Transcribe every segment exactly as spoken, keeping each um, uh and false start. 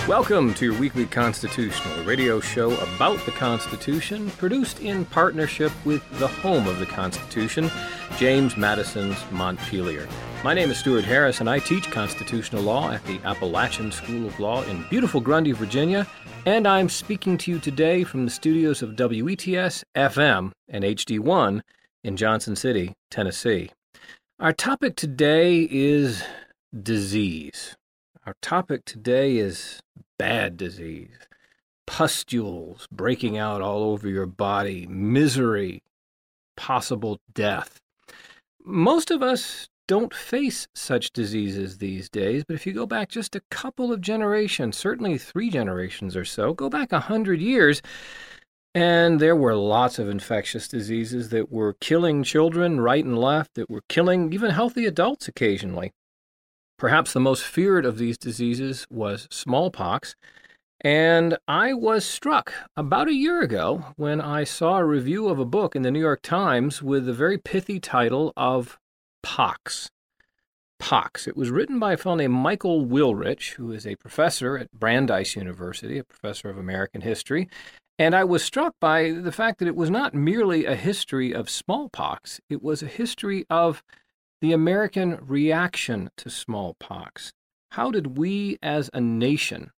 Welcome to your weekly Constitutional radio show about the Constitution, produced in partnership with the home of the Constitution, James Madison's Montpelier. My name is Stuart Harris, and I teach constitutional law at the Appalachian School of Law in beautiful Grundy, Virginia, and I'm speaking to you today from the studios of W E T S F M and H D one in Johnson City, Tennessee. Our topic today is disease. Our topic today is bad disease, pustules breaking out all over your body, misery, possible death. Most of us don't face such diseases these days, but if you go back just a couple of generations, certainly three generations or so, go back a hundred years, and there were lots of infectious diseases that were killing children right and left, that were killing even healthy adults occasionally. Perhaps the most feared of these diseases was smallpox, and I was struck about a year ago when I saw a review of a book in the New York Times with the very pithy title of Pox. Pox. It was written by a fellow named Michael Wilrich, who is a professor at Brandeis University, a professor of American history, and I was struck by the fact that it was not merely a history of smallpox, it was a history of the American reaction to smallpox. How did we as a nation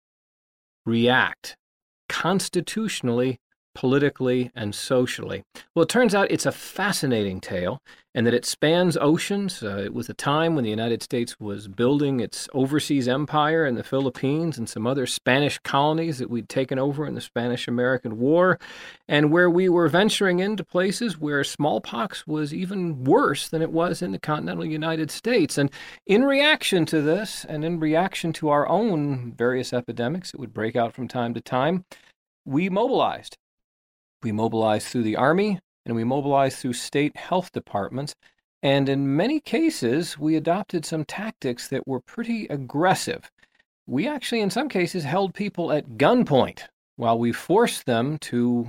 react constitutionally, politically, and socially? Well, it turns out it's a fascinating tale, and that it spans oceans. Uh, it was a time when the United States was building its overseas empire in the Philippines and some other Spanish colonies that we'd taken over in the Spanish-American War, and where we were venturing into places where smallpox was even worse than it was in the continental United States. And in reaction to this, and in reaction to our own various epidemics that would break out from time to time, we mobilized. We mobilized through the Army, and we mobilized through state health departments, and in many cases, we adopted some tactics that were pretty aggressive. We actually, in some cases, held people at gunpoint while we forced them to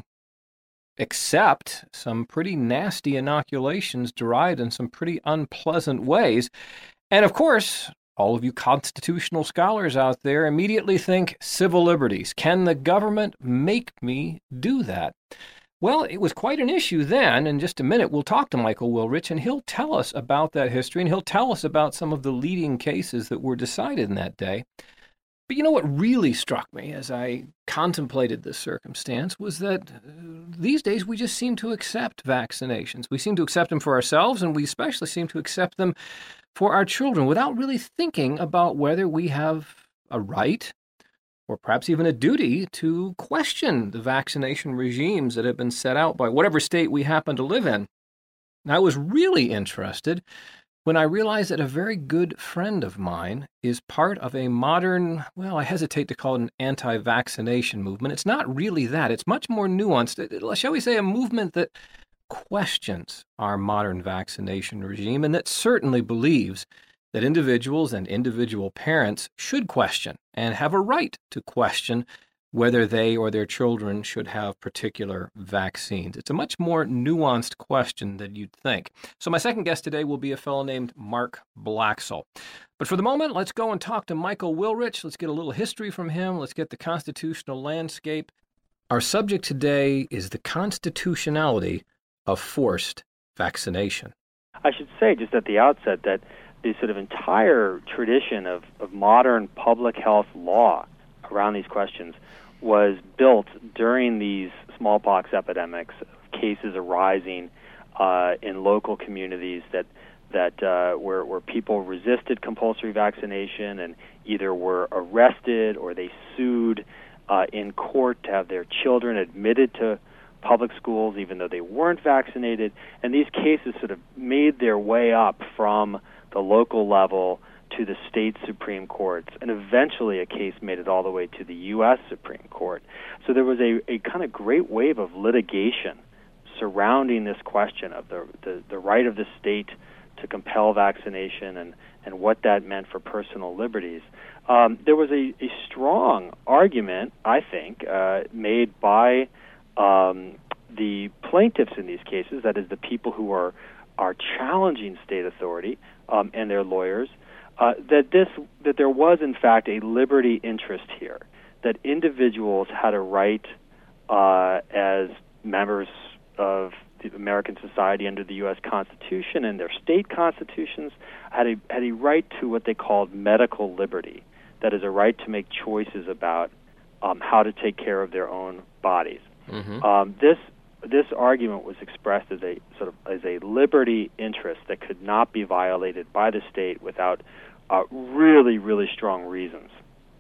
accept some pretty nasty inoculations derived in some pretty unpleasant ways. And of course, all of you constitutional scholars out there immediately think civil liberties. Can the government make me do that? Well, it was quite an issue then. In just a minute, we'll talk to Michael Wilrich, and he'll tell us about that history, and he'll tell us about some of the leading cases that were decided in that day. But you know what really struck me as I contemplated this circumstance was that uh, these days we just seem to accept vaccinations. We seem to accept them for ourselves, and we especially seem to accept them for our children without really thinking about whether we have a right or perhaps even a duty to question the vaccination regimes that have been set out by whatever state we happen to live in. And I was really interested when I realized that a very good friend of mine is part of a modern, well, I hesitate to call it an anti-vaccination movement. It's not really that. It's much more nuanced. Shall we say a movement that questions our modern vaccination regime, and that certainly believes that individuals and individual parents should question and have a right to question whether they or their children should have particular vaccines. It's a much more nuanced question than you'd think. So my second guest today will be a fellow named Mark Blaxill. But for the moment, let's go and talk to Michael Wilrich. Let's get a little history from him. Let's get the constitutional landscape. Our subject today is the constitutionality of forced vaccination. I should say just at the outset that the sort of entire tradition of, of modern public health law around these questions was built during these smallpox epidemics, cases arising uh, in local communities that that uh, where, where people resisted compulsory vaccination and either were arrested or they sued uh, in court to have their children admitted to public schools even though they weren't vaccinated. And these cases sort of made their way up from the local level to the state Supreme Courts, and eventually a case made it all the way to the U S Supreme Court. So there was a, a kind of great wave of litigation surrounding this question of the, the, the right of the state to compel vaccination and, and what that meant for personal liberties. Um, there was a, a strong argument, I think, uh, made by um, the plaintiffs in these cases, that is the people who are are challenging state authority um, and their lawyers, uh, that this that there was in fact a liberty interest here, that individuals had a right uh, as members of the American society under the U S Constitution and their state constitutions had a had a right to what they called medical liberty. That is, a right to make choices about um, how to take care of their own bodies. Mm-hmm. Um, this this argument was expressed as a sort of as a liberty interest that could not be violated by the state without uh, really really strong reasons.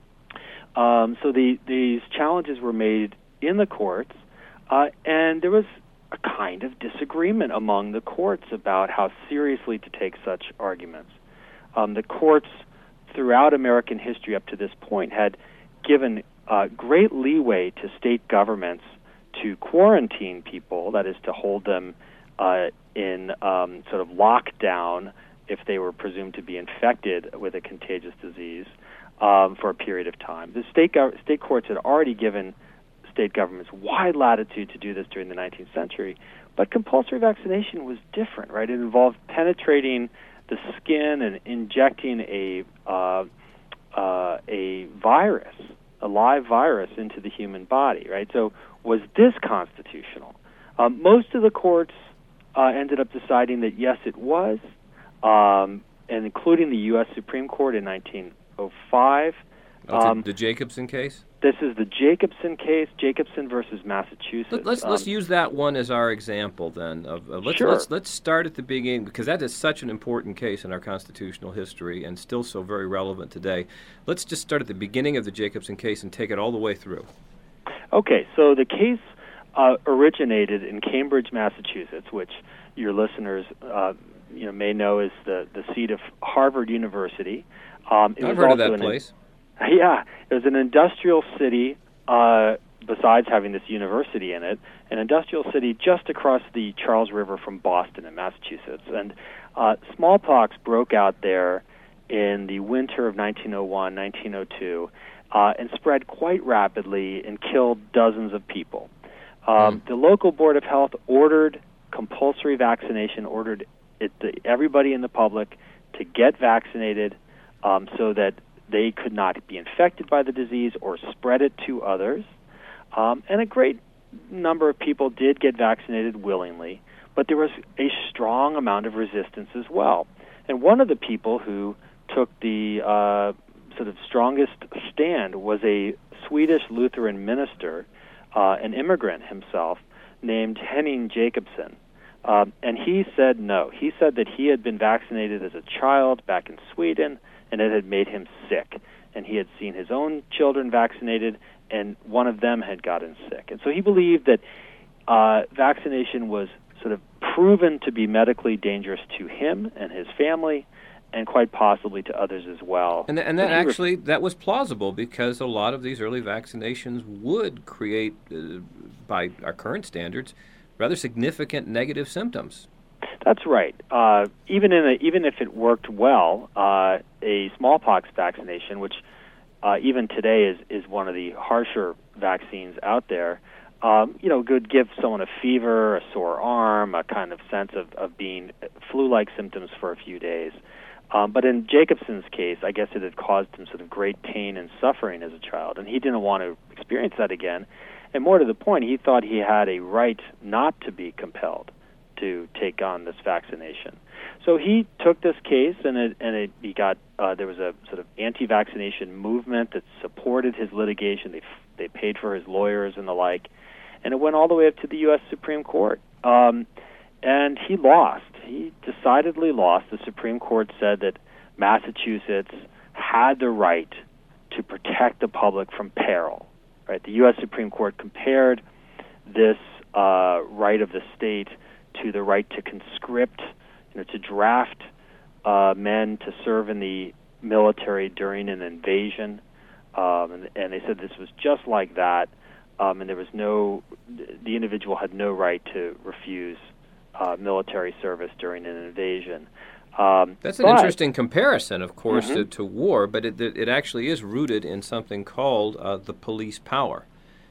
Um, so the, these challenges were made in the courts, uh, and there was a kind of disagreement among the courts about how seriously to take such arguments. Um, the courts throughout American history up to this point had given uh, great leeway to state governments to quarantine people, that is, to hold them uh, in um, sort of lockdown if they were presumed to be infected with a contagious disease um, for a period of time. The state, go- state courts had already given state governments wide latitude to do this during the nineteenth century, but compulsory vaccination was different, right? It involved penetrating the skin and injecting a uh, uh, a virus, a live virus, into the human body, right? So was this constitutional? Um, most of the courts uh, ended up deciding that yes, it was, um, and including the U S Supreme Court in nineteen oh five. Um, the Jacobson case? This is the Jacobson case, Jacobson versus Massachusetts. Let, let's um, let's use that one as our example then. Of, of let's, sure. let's let's start at the beginning, because that is such an important case in our constitutional history and still so very relevant today. Let's just start at the beginning of the Jacobson case and take it all the way through. Okay, so the case uh, originated in Cambridge, Massachusetts, which your listeners uh, you know may know is the, the seat of Harvard University. Um, it I've was heard of also that an, place. Yeah, it was an industrial city, uh, besides having this university in it, an industrial city just across the Charles River from Boston in Massachusetts. And uh, smallpox broke out there in the winter of nineteen oh one, nineteen oh two, uh, and spread quite rapidly and killed dozens of people. Um, mm. The local Board of Health ordered compulsory vaccination, ordered it to everybody in the public to get vaccinated um, so that they could not be infected by the disease or spread it to others. Um, and a great number of people did get vaccinated willingly, but there was a strong amount of resistance as well. And one of the people who took the uh, sort of strongest stand was a Swedish Lutheran minister, uh, an immigrant himself, named Henning Jacobson. Um, and he said no. He said that he had been vaccinated as a child back in Sweden, and it had made him sick. And he had seen his own children vaccinated, and one of them had gotten sick. And so he believed that uh, vaccination was sort of proven to be medically dangerous to him and his family, and quite possibly to others as well. And, th- and that actually, that was plausible, because a lot of these early vaccinations would create, uh, by our current standards, rather significant negative symptoms. That's right. Uh, even in a, even if it worked well, uh, a smallpox vaccination, which uh, even today is, is one of the harsher vaccines out there, um, you know, could give someone a fever, a sore arm, a kind of sense of, of being flu-like symptoms for a few days. Um, but in Jacobson's case, I guess it had caused him sort of great pain and suffering as a child, and he didn't want to experience that again. And more to the point, he thought he had a right not to be compelled to take on this vaccination. So he took this case, and it, and it, he got uh, there was a sort of anti-vaccination movement that supported his litigation. They they paid for his lawyers and the like, and it went all the way up to the U S Supreme Court. Um, and he lost. He decidedly lost. The Supreme Court said that Massachusetts had the right to protect the public from peril. Right? The U S Supreme Court compared this uh, right of the state to the right to conscript, you know, to draft uh, men to serve in the military during an invasion, um, and, and they said this was just like that, um, and there was no, the individual had no right to refuse uh, military service during an invasion. Um, That's an but, interesting comparison, of course, mm-hmm. to, to war, but it, it actually is rooted in something called uh, the police power.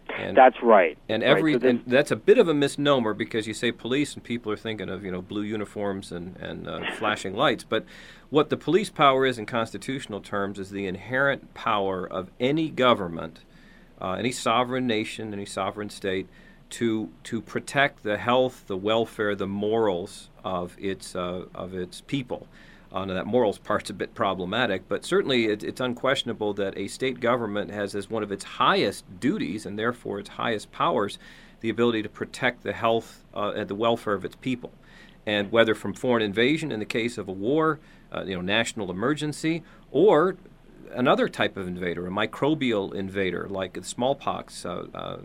And, that's right. And every right. So and that's a bit of a misnomer because you say police and people are thinking of you know blue uniforms and and uh, flashing lights. But what the police power is in constitutional terms is the inherent power of any government, uh, any sovereign nation, any sovereign state, to to protect the health, the welfare, the morals of its uh, of its people. Uh, now that morals part's a bit problematic, but certainly it, it's unquestionable that a state government has as one of its highest duties, and therefore its highest powers, the ability to protect the health uh, and the welfare of its people. And whether from foreign invasion in the case of a war, uh, you know, national emergency, or another type of invader, a microbial invader like the smallpox uh, uh,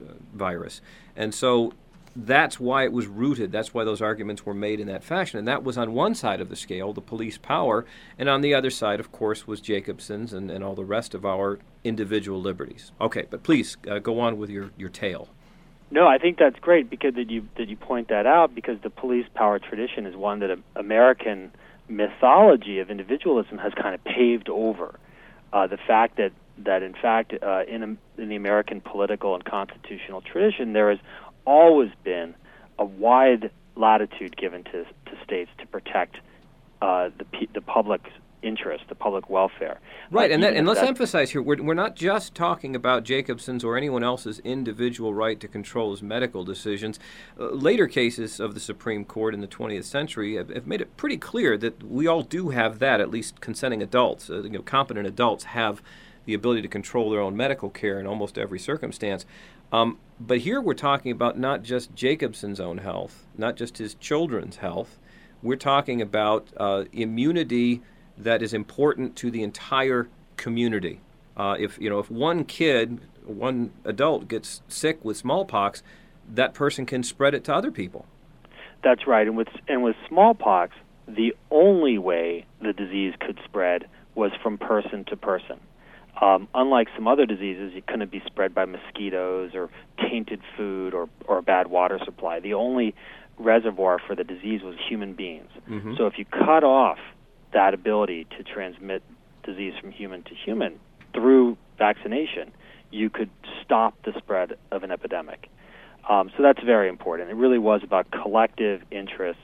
virus. And so that's why it was rooted. That's why those arguments were made in that fashion. And that was on one side of the scale, the police power. And on the other side, of course, was Jacobson's and, and all the rest of our individual liberties. Okay, but please uh, go on with your, your tale. No, I think that's great because that you that you point that out because the police power tradition is one that American mythology of individualism has kind of paved over. Uh, the fact that, that in fact, uh, in, a, in the American political and constitutional tradition, there has always been a wide latitude given to to states to protect uh, the the public's interest, the public welfare. Right, uh, and that, and let's emphasize here, we're, we're not just talking about Jacobson's or anyone else's individual right to control his medical decisions. Uh, later cases of the Supreme Court in the twentieth century have, have made it pretty clear that we all do have that, at least consenting adults, uh, you know, competent adults have the ability to control their own medical care in almost every circumstance. Um, but here we're talking about not just Jacobson's own health, not just his children's health. We're talking about uh, immunity that is important to the entire community. Uh, if you know, if one kid, one adult gets sick with smallpox, that person can spread it to other people. That's right, and with and with smallpox, the only way the disease could spread was from person to person. Um, unlike some other diseases, it couldn't be spread by mosquitoes or tainted food or, or a bad water supply. The only reservoir for the disease was human beings. Mm-hmm. So if you cut off that ability to transmit disease from human to human through vaccination, you could stop the spread of an epidemic. Um, so that's very important. It really was about collective interests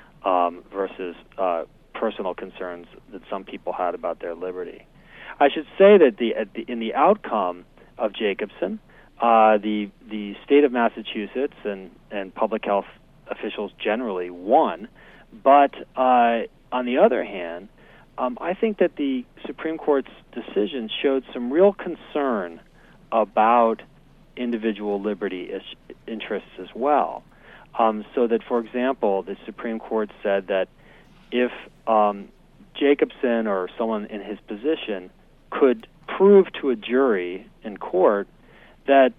um, versus uh, personal concerns that some people had about their liberty. I should say that the, at the in the outcome of Jacobson, uh, the the state of Massachusetts and, and public health officials generally won. But uh, on the other hand, um, I think that the Supreme Court's decision showed some real concern about individual liberty is- interests as well. Um, so that, for example, the Supreme Court said that if um, Jacobson or someone in his position could prove to a jury in court that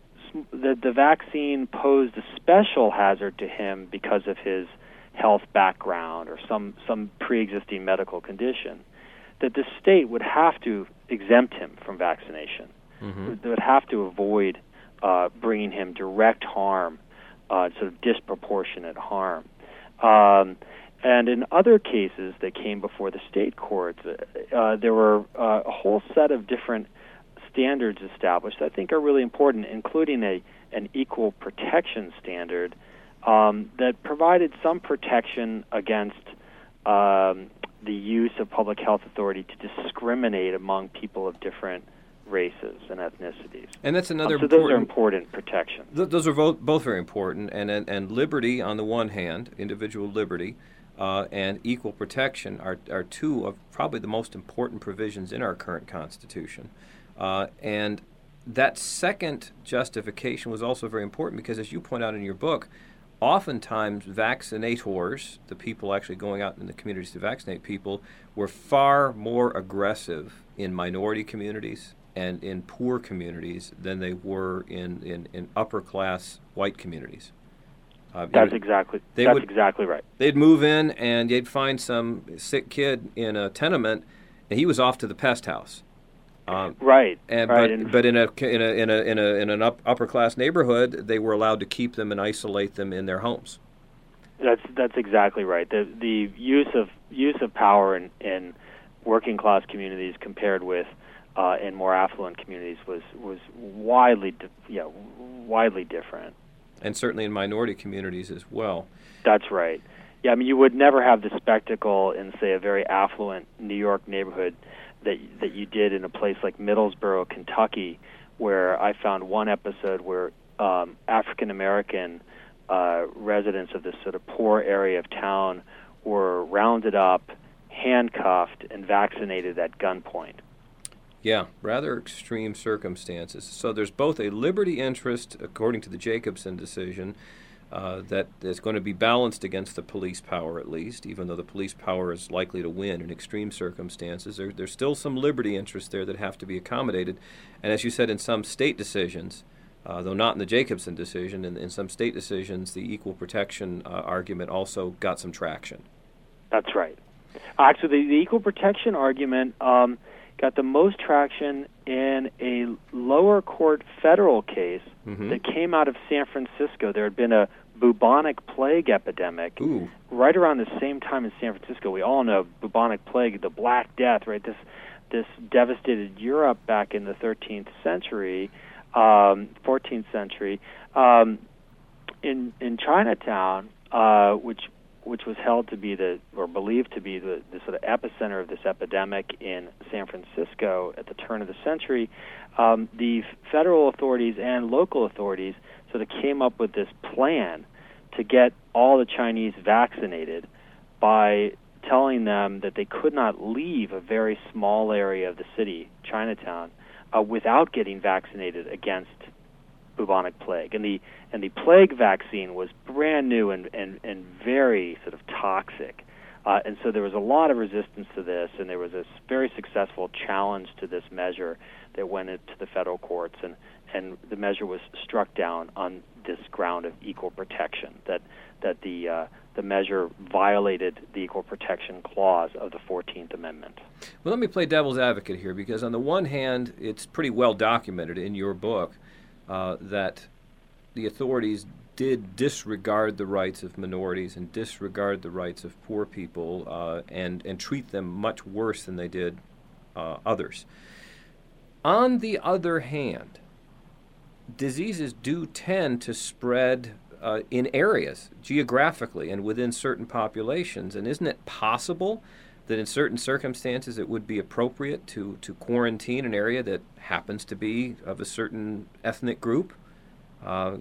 that the vaccine posed a special hazard to him because of his health background or some, some pre-existing medical condition, that the state would have to exempt him from vaccination. Mm-hmm. They would have to avoid uh, bringing him direct harm, uh, sort of disproportionate harm. Um, And in other cases that came before the state courts, uh, there were uh, a whole set of different standards established that I think are really important, including a an equal protection standard um, that provided some protection against um, the use of public health authority to discriminate among people of different races and ethnicities. And that's another um, so important, those are important protections. Th- those are both, both very important, and, and and liberty on the one hand, individual liberty, Uh, and equal protection are, are two of probably the most important provisions in our current Constitution. Uh, and that second justification was also very important because, as you point out in your book, oftentimes vaccinators, the people actually going out in the communities to vaccinate people, were far more aggressive in minority communities and in poor communities than they were in, in, in upper-class white communities. Uh, that's would, exactly that's would, exactly right. They'd move in and they'd find some sick kid in a tenement, and he was off to the pest house. Um, right. And, right. But, and but in a in a in a in a in an up, upper class neighborhood, they were allowed to keep them and isolate them in their homes. That's that's exactly right. The the use of use of power in, in working class communities compared with uh, in more affluent communities was was widely, di- yeah, widely different. And certainly in minority communities as well. That's right. Yeah, I mean, you would never have the spectacle in, say, a very affluent New York neighborhood that that you did in a place like Middlesboro, Kentucky, where I found one episode where um, African American uh, residents of this sort of poor area of town were rounded up, handcuffed, and vaccinated at gunpoint. Yeah, rather extreme circumstances. So there's both a liberty interest, according to the Jacobson decision, uh, that is going to be balanced against the police power at least, even though the police power is likely to win in extreme circumstances. There, there's still some liberty interests there that have to be accommodated. And as you said, in some state decisions, uh, though not in the Jacobson decision, in, in some state decisions, the equal protection uh, argument also got some traction. That's right. Actually, the, the equal protection argument um, got the most traction in a lower court federal case mm-hmm. that came out of San Francisco. There had been a bubonic plague epidemic Ooh. right around the same time in San Francisco. We all know bubonic plague, the Black Death, right? This this devastated Europe back in the thirteenth century, um, fourteenth century. Um, in in Chinatown, uh, which which was held to be the, or believed to be the, the sort of epicenter of this epidemic in San Francisco at the turn of the century, um, the federal authorities and local authorities sort of came up with this plan to get all the Chinese vaccinated by telling them that they could not leave a very small area of the city, Chinatown, uh, without getting vaccinated against bubonic plague. And the and the plague vaccine was brand new and, and, and very sort of toxic. Uh, and so there was a lot of resistance to this, and there was a very successful challenge to this measure that went into the federal courts, and, and the measure was struck down on this ground of equal protection, that that the uh, the measure violated the equal protection clause of the fourteenth Amendment. Well, let me play devil's advocate here, because on the one hand, it's pretty well documented in your book uh, that the authorities did disregard the rights of minorities and disregard the rights of poor people uh, and, and treat them much worse than they did uh, others. On the other hand, diseases do tend to spread uh, in areas, geographically, and within certain populations. And isn't it possible that in certain circumstances it would be appropriate to, to quarantine an area that happens to be of a certain ethnic group? Uh,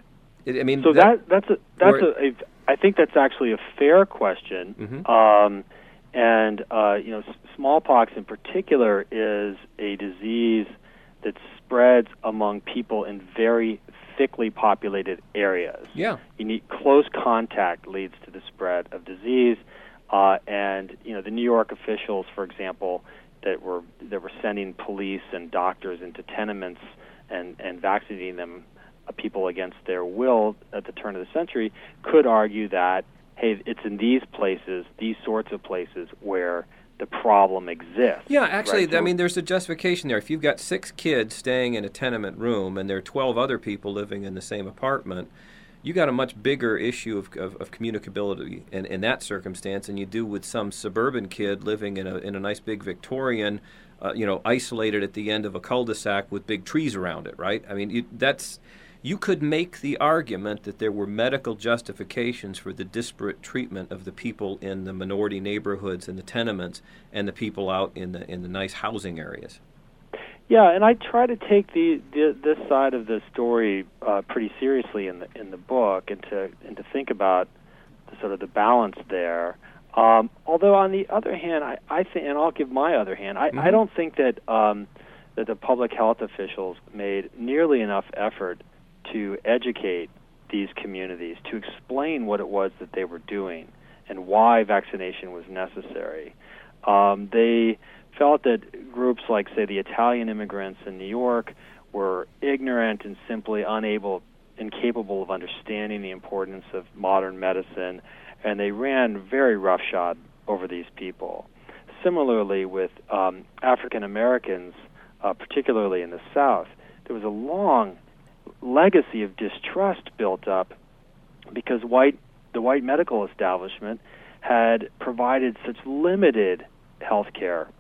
I mean, so that, that that's a that's or, a, a I think that's actually a fair question, mm-hmm. um, and uh, you know, s- smallpox in particular is a disease that spreads among people in very thickly populated areas. Yeah, you need close contact leads to the spread of disease, uh, and you know, the New York officials, for example, that were that were sending police and doctors into tenements and and vaccinating them. People against their will at the turn of the century could argue that, hey, it's in these places, these sorts of places, where the problem exists. Yeah, actually, right? so, I mean, there's a justification there. If you've got six kids staying in a tenement room and there are twelve other people living in the same apartment, you got a much bigger issue of, of, of communicability in, in that circumstance than you do with some suburban kid living in a in a nice big Victorian, uh, you know, isolated at the end of a cul-de-sac with big trees around it, right? I mean, you, that's... You could make the argument that there were medical justifications for the disparate treatment of the people in the minority neighborhoods and the tenements and the people out in the in the nice housing areas. Yeah, and I try to take the, the this side of the story uh, pretty seriously in the in the book, and to and to think about the, sort of the balance there. Um, although on the other hand, I, I think, and I'll give my other hand, I, mm-hmm. I don't think that um, that the public health officials made nearly enough effort to educate these communities, to explain what it was that they were doing and why vaccination was necessary. Um, they felt that groups like, say, the Italian immigrants in New York were ignorant and simply unable, incapable of understanding the importance of modern medicine, and they ran very roughshod over these people. Similarly, with um, African Americans, uh, particularly in the South, there was a long legacy of distrust built up because white the white medical establishment had provided such limited health care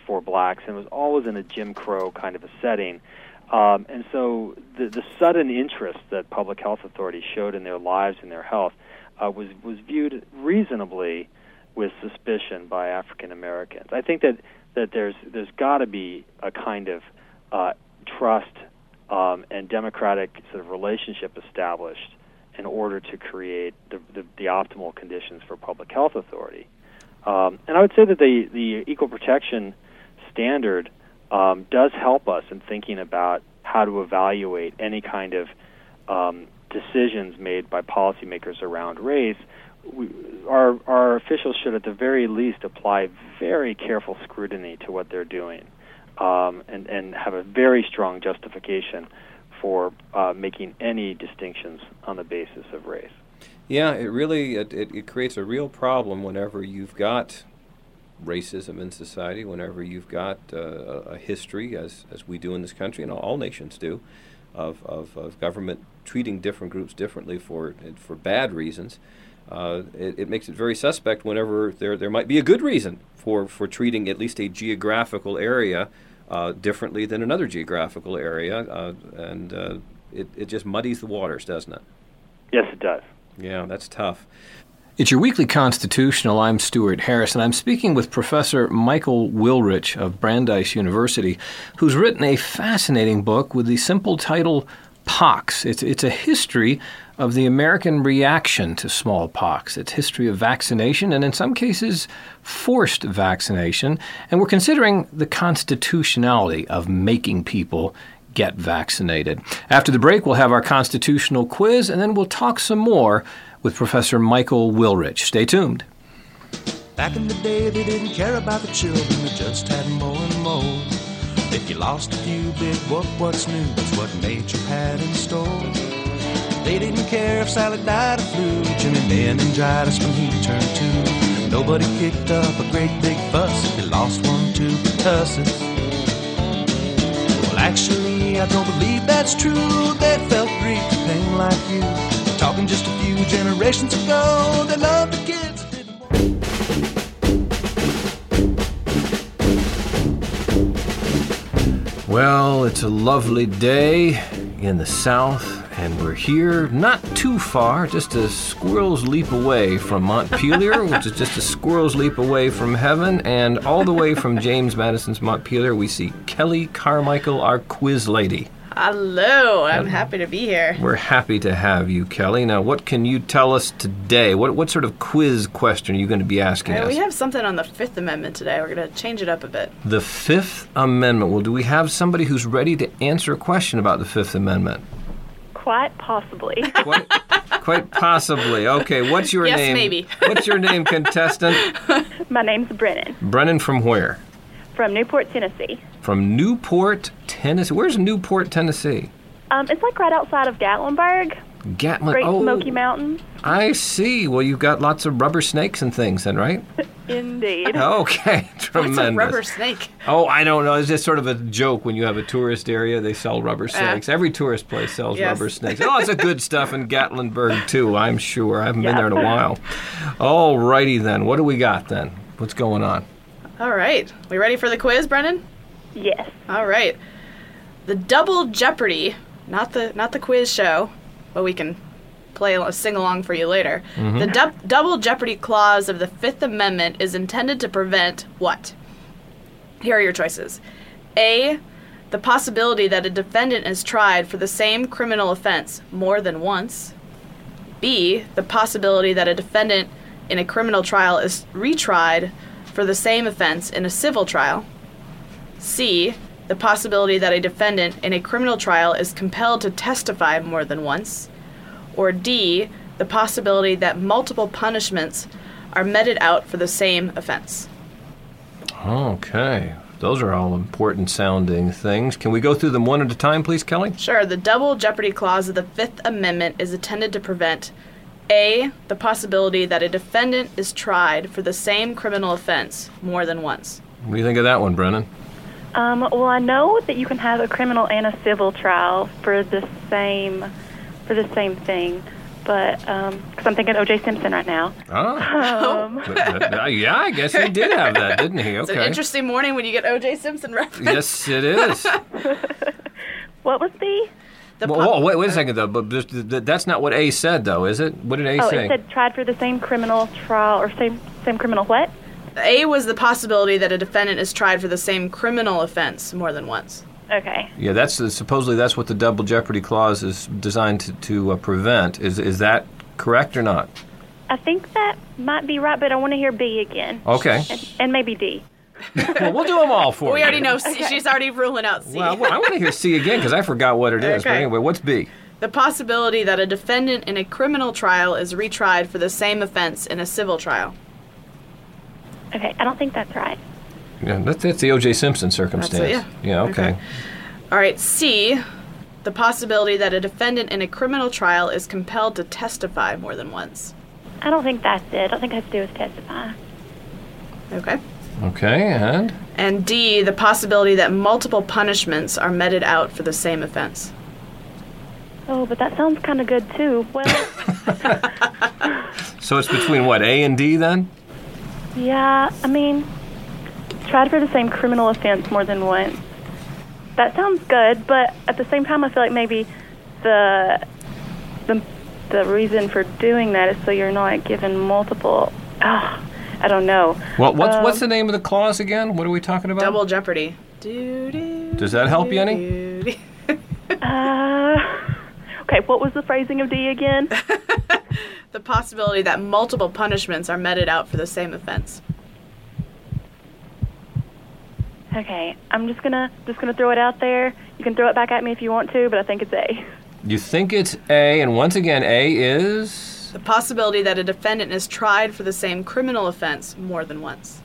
for blacks, and it was always in a Jim Crow kind of a setting. Um, and so the, the sudden interest that public health authorities showed in their lives and their health uh, was, was viewed reasonably with suspicion by African Americans. I think that, that there's there's got to be a kind of uh, trust um, and democratic sort of relationship established in order to create the, the, the optimal conditions for public health authority. Um, and I would say that the, the equal protection standard um, does help us in thinking about how to evaluate any kind of um, decisions made by policymakers around race. We, our, our officials should at the very least apply very careful scrutiny to what they're doing um, and, and have a very strong justification for uh, making any distinctions on the basis of race. Yeah, it really it, it, it creates a real problem whenever you've got racism in society, whenever you've got uh, a history, as as we do in this country and all nations do, of, of, of government treating different groups differently for for bad reasons. Uh, it, it makes it very suspect whenever there there might be a good reason for, for treating at least a geographical area uh, differently than another geographical area, uh, and uh, it, it just muddies the waters, doesn't it? Yes, it does. Yeah, that's tough. It's your weekly Constitutional. I'm Stuart Harris, and I'm speaking with Professor Michael Wilrich of Brandeis University, who's written a fascinating book with the simple title, Pox. It's, it's a history of the American reaction to smallpox. It's history of vaccination, and in some cases, forced vaccination. And we're considering the constitutionality of making people get vaccinated. After the break, we'll have our constitutional quiz, and then we'll talk some more with Professor Michael Wilrich. Stay tuned. Back in the day, they didn't care about the children, they just had more and more. If you lost a few big whoop, what's new? That's what nature had in store. They didn't care if Sally died of flu, Jimmy meningitis when he turned two. Nobody kicked up a great big fuss if they lost one to pertussis. Well, actually, I don't believe that's true. They felt grief and pain like you. Talking just a few generations ago, they loved the kids. Well, it's a lovely day in the South, and we're here not too far, just a squirrel's leap away from Montpelier, which is just a squirrel's leap away from heaven, and all the way from James Madison's Montpelier, we see Kelly Carmichael, our quiz lady. Hello, I'm happy to be here. We're happy to have you, Kelly. Now, what can you tell us today? What what sort of quiz question are you going to be asking Uh, us? we have something on the Fifth Amendment today. We're going to change it up a bit. The Fifth Amendment. Well, do we have somebody who's ready to answer a question about the Fifth Amendment? Quite possibly. Quite, quite possibly. Okay, what's your Yes, name? maybe. What's your name, contestant? My name's Brennan Brennan from where? from Newport, Tennessee. From Newport, Tennessee. Where's Newport, Tennessee? Um, it's like right outside of Gatlinburg, Gatlin. Great oh, Smoky Mountains. I see. Well, you've got lots of rubber snakes and things then, right? Indeed. Okay, tremendous. What's a rubber snake? Oh, I don't know. It's just sort of a joke. When you have a tourist area, they sell rubber snakes. Every tourist place sells Yes. rubber snakes. Oh, it's a good stuff in Gatlinburg, too, I'm sure. I haven't been Yeah. there in a while. All righty, then. What do we got, then? What's going on? All right. We ready for the quiz, Brennan? Yes. All right. The Double Jeopardy, not the not the quiz show, but we can play a sing-along for you later. The du- Double Jeopardy clause of the Fifth Amendment is intended to prevent what? Here are your choices. A, the possibility that a defendant is tried for the same criminal offense more than once. B, the possibility that a defendant in a criminal trial is retried for the same offense in a civil trial. C, the possibility that a defendant in a criminal trial is compelled to testify more than once. Or D, the possibility that multiple punishments are meted out for the same offense. Okay. Those are all important sounding things. Can we go through them one at a time, please, Kelly? Sure, the Double Jeopardy clause of the Fifth Amendment is intended to prevent A, the possibility that a defendant is tried for the same criminal offense more than once. What do you think of that one, Brennan? Um, well, I know that you can have a criminal and a civil trial for the same for the same thing. but because I'm thinking O J Simpson right now. Oh. Um, Uh, yeah, I guess he did have that, didn't he? It's Okay. an interesting morning when you get O J Simpson reference. Yes, it is. what was B? The Well, po- whoa, wait, wait a second, though. But this- th- that's not what A said, though, is it? What did A Oh, say? it said tried for the same criminal trial or same same criminal what? A was the possibility that a defendant is tried for the same criminal offense more than once. Okay. Yeah, that's uh, supposedly that's what the double jeopardy clause is designed to, to uh, prevent. Is is that correct or not? I think that might be right, but I want to hear B again. Okay. And, and maybe D. Well, we'll do them all for We you. already know C. She's already ruling out C. Well, I, I want to hear C again because I forgot what it is. But Okay. anyway, what's B? The possibility that a defendant in a criminal trial is retried for the same offense in a civil trial. Okay, I don't think that's right. Yeah, that's, that's the O J Simpson circumstance. That's it, yeah. Yeah, okay. Okay. All right, C. The possibility that a defendant in a criminal trial is compelled to testify more than once. I don't think that's it. I don't think it has to do with testify. Okay. Okay, and? And D. The possibility that multiple punishments are meted out for the same offense. Oh, but that sounds kind of good too. Well, So it's between what, A and D then? yeah, I mean, tried for the same criminal offense more than once. That sounds good, but at the same time, I feel like maybe the the the reason for doing that is so you're not given multiple. Oh, I don't know. Well, what's Um, what's the name of the clause again? What are we talking about? Double jeopardy. Do, do, Does that help you any? do, do. Uh, okay, what was the phrasing of D again? The possibility that multiple punishments are meted out for the same offense. Okay, I'm just gonna just gonna throw it out there. You can throw it back at me if you want to, but I think it's A. You think it's A, and once again, A is... The possibility that a defendant is tried for the same criminal offense more than once.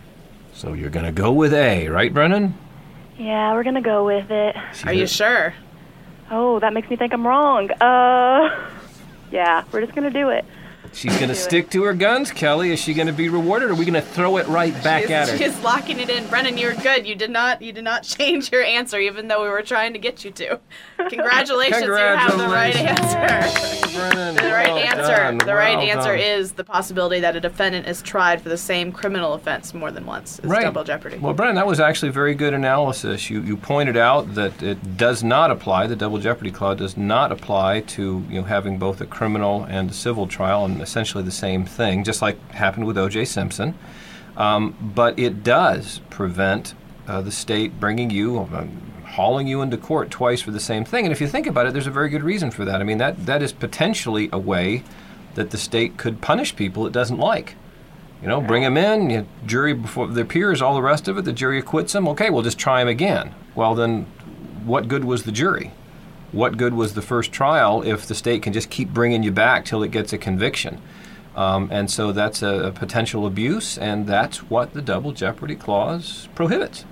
So you're going to go with A, right, Brennan? Yeah, we're gonna go with it. Are you sure? Oh, that makes me think I'm wrong. Uh, yeah, we're just gonna do it. She's going to Do it. stick to her guns, Kelly. Is she going to be rewarded, or are we going to throw it right back She's, at her? she's locking it in. Brennan, you were good. You did not you did not change your answer even though we were trying to get you to. Congratulations, you have the right answer. Brennan, The right well answer. done, The right well answer done. is the possibility that a defendant is tried for the same criminal offense more than once. It's Right. double jeopardy. Well, Brennan, that was actually very good analysis. You you pointed out that it does not apply, the double jeopardy clause does not apply to you know having both a criminal and a civil trial, and essentially the same thing, just like happened with O J Simpson. Um, but it does prevent uh, the state bringing you, uh, hauling you into court twice for the same thing. And if you think about it, there's a very good reason for that. I mean, that that is potentially a way that the state could punish people it doesn't like. You know, bring them in, you jury before their peers, all the rest of it, the jury acquits them. Okay, we'll just try them again. Well, then, what good was the jury? What good was the first trial if the state can just keep bringing you back till it gets a conviction? Um, and so that's a, a potential abuse, and that's what the double jeopardy clause prohibits.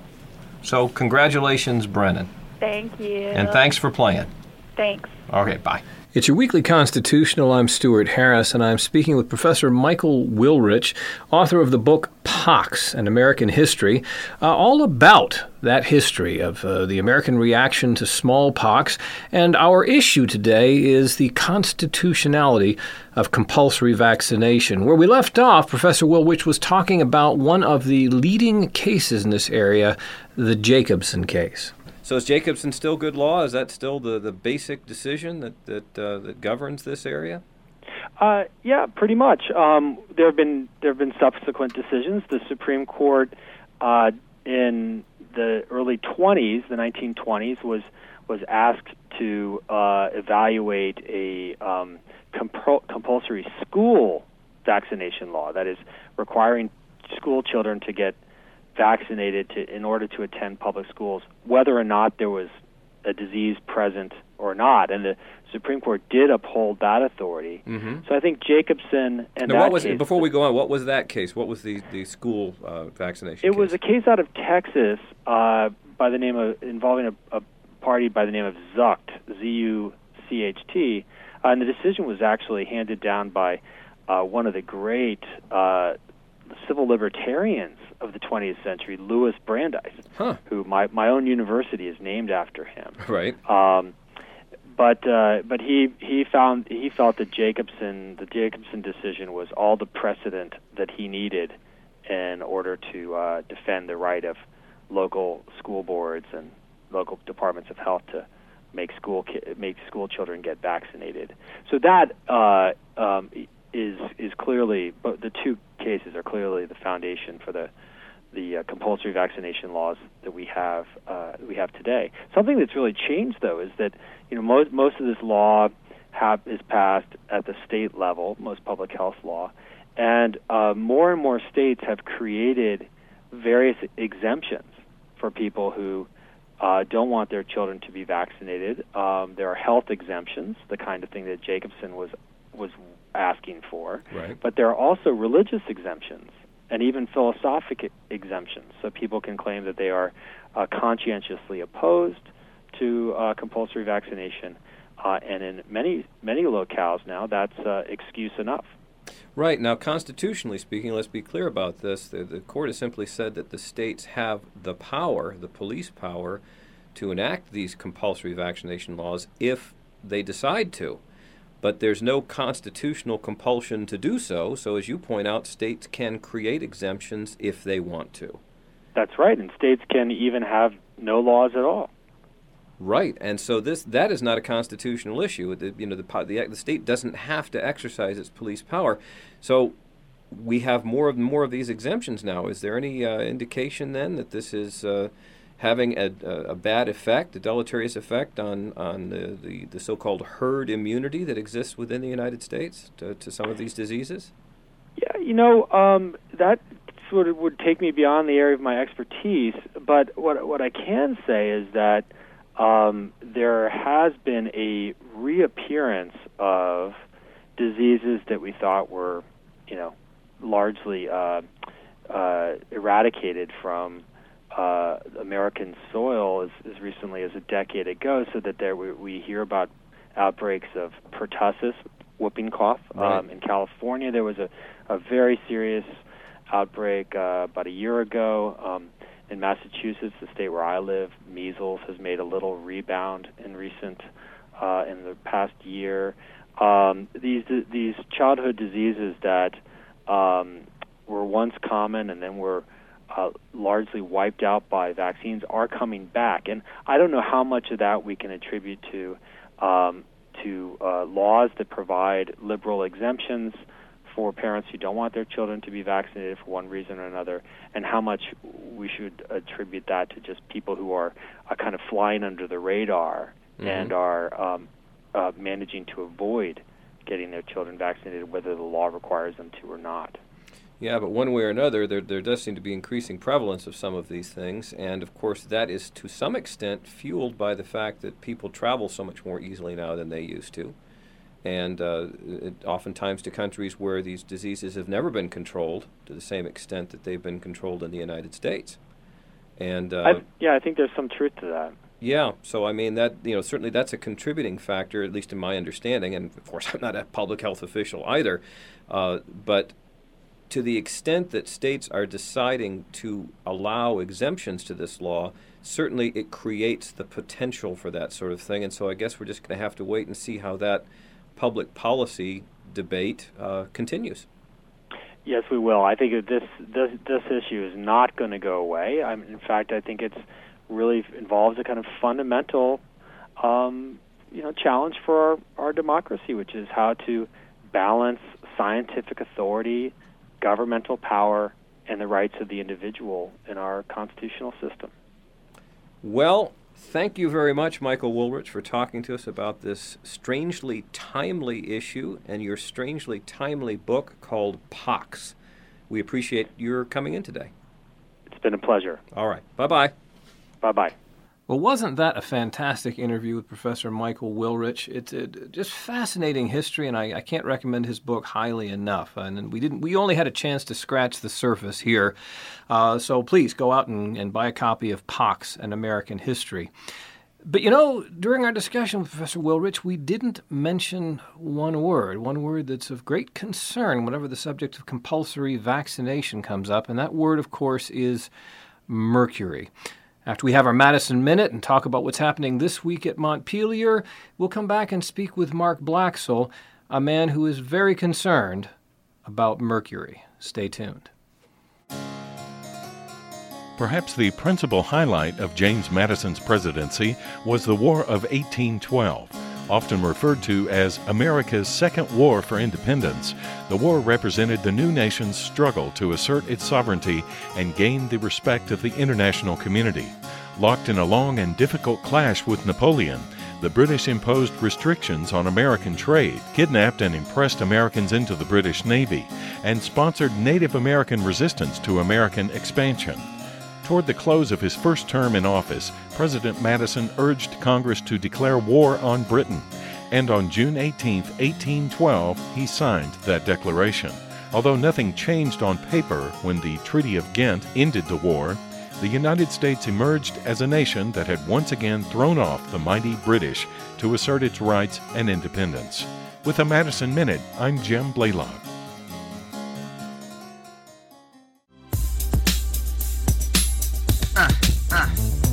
So congratulations, Brennan. Thank you. And thanks for playing. Thanks. Okay, bye. It's your weekly constitutional. I'm Stuart Harris, and I'm speaking with Professor Michael Wilrich, author of the book Pox, An American History, uh, all about that history of uh, the American reaction to smallpox. And our issue today is the constitutionality of compulsory vaccination. Where we left off, Professor Wilrich was talking about one of the leading cases in this area, the Jacobson case. So is Jacobson still good law? Is that still the, the basic decision that that, uh, that governs this area? Uh, yeah, pretty much. Um, there have been there have been subsequent decisions. The Supreme Court uh, in the early twenties, the nineteen twenties, was was asked to uh, evaluate a um, compul- compulsory school vaccination law, that is, requiring school children to get vaccinated to, in order to attend public schools, whether or not there was a disease present or not. And the Supreme Court did uphold that authority. Mm-hmm. So I think Jacobson and Now, that what was case, before we go on? What was that case? What was the the school uh, vaccination? it case? was a case out of Texas uh, by the name of involving a, a party by the name of Zucht, Z U C H T, uh, and the decision was actually handed down by uh, one of the great uh, civil libertarians of the twentieth century, Louis Brandeis, Huh. who my, my own university is named after him. Right. Um, but uh, but he he found he felt that Jacobson the Jacobson decision was all the precedent that he needed in order to uh, defend the right of local school boards and local departments of health to make school ki- make school children get vaccinated. So that uh, um, is is clearly, but the two cases are clearly the foundation for the the uh, compulsory vaccination laws that we have uh, we have today. Something that's really changed, though, is that you know most most of this law have, is passed at the state level, most public health law, and uh, more and more states have created various exemptions for people who uh, don't want their children to be vaccinated. Um, there are health exemptions, the kind of thing that Jacobson was was asking for, right. But there are also religious exemptions and even philosophic exemptions. So people can claim that they are uh, conscientiously opposed to uh, compulsory vaccination, uh, and in many many locales now, that's uh, excuse enough. Right. Now, constitutionally speaking, let's be clear about this. The, the court has simply said that the states have the power, the police power, to enact these compulsory vaccination laws if they decide to. But there's no constitutional compulsion to do so. So, as you point out, states can create exemptions if they want to. That's right, and states can even have no laws at all. Right, and so this that is not a constitutional issue. The, you know, the, the the state doesn't have to exercise its police power. So we have more of more of these exemptions now. Is there any uh, indication then that this is uh, having a, a bad effect, a deleterious effect on on the, the, the so-called herd immunity that exists within the United States to, to some of these diseases? Yeah, you know, um, that sort of would take me beyond the area of my expertise. But what what I can say is that Um, there has been a reappearance of diseases that we thought were, you know, largely uh, uh, eradicated from uh, American soil as, as recently as a decade ago, so that there we, we hear about outbreaks of pertussis, whooping cough. Right. Um, in California, there was a, a very serious outbreak uh, about a year ago. Um, In Massachusetts, the state where I live, measles has made a little rebound in recent, uh, in the past year. Um, these these childhood diseases that um, were once common and then were uh, largely wiped out by vaccines are coming back, and I don't know how much of that we can attribute to um, to uh, laws that provide liberal exemptions for parents who don't want their children to be vaccinated for one reason or another, and how much we should attribute that to just people who are, are kind of flying under the radar mm-hmm. and are um, uh, managing to avoid getting their children vaccinated, whether the law requires them to or not. Yeah, but one way or another, there there does seem to be increasing prevalence of some of these things, and of course that is to some extent fueled by the fact that people travel so much more easily now than they used to. And uh, it, oftentimes to countries where these diseases have never been controlled to the same extent that they've been controlled in the United States. And uh, I've, yeah, I think there's some truth to that. Yeah, so I mean that you know certainly that's a contributing factor, at least in my understanding. And of course, I'm not a public health official either, uh, but to the extent that states are deciding to allow exemptions to this law, certainly it creates the potential for that sort of thing. And so I guess we're just going to have to wait and see how that public policy debate uh, continues. Yes, we will. I think this this, this issue is not going to go away. I mean, in fact, I think it's really involves a kind of fundamental, um, you know, challenge for our, our democracy, which is how to balance scientific authority, governmental power, and the rights of the individual in our constitutional system. Well, thank you very much, Michael Woolrich, for talking to us about this strangely timely issue and your strangely timely book called Pox. We appreciate your coming in today. It's been a pleasure. All right. Bye-bye. Bye-bye. Well, wasn't that a fantastic interview with Professor Michael Woolrich? It's a, just fascinating history, and I, I can't recommend his book highly enough. And we didn't. We only had a chance to scratch the surface here. Uh, so please go out and, and buy a copy of Pox, An American History. But, you know, during our discussion with Professor Woolrich, we didn't mention one word, one word that's of great concern whenever the subject of compulsory vaccination comes up, and that word, of course, is mercury. After we have our Madison Minute and talk about what's happening this week at Montpelier, we'll come back and speak with Mark Blaxell, a man who is very concerned about mercury. Stay tuned. Perhaps the principal highlight of James Madison's presidency was the War of eighteen twelve. Often referred to as America's Second War for Independence, the war represented the new nation's struggle to assert its sovereignty and gain the respect of the international community. Locked in a long and difficult clash with Napoleon, the British imposed restrictions on American trade, kidnapped and impressed Americans into the British Navy, and sponsored Native American resistance to American expansion. Toward the close of his first term in office, President Madison urged Congress to declare war on Britain, and on June eighteenth, eighteen twelve, he signed that declaration. Although nothing changed on paper when the Treaty of Ghent ended the war, the United States emerged as a nation that had once again thrown off the mighty British to assert its rights and independence. With a Madison Minute, I'm Jim Blaylock. Uh, uh.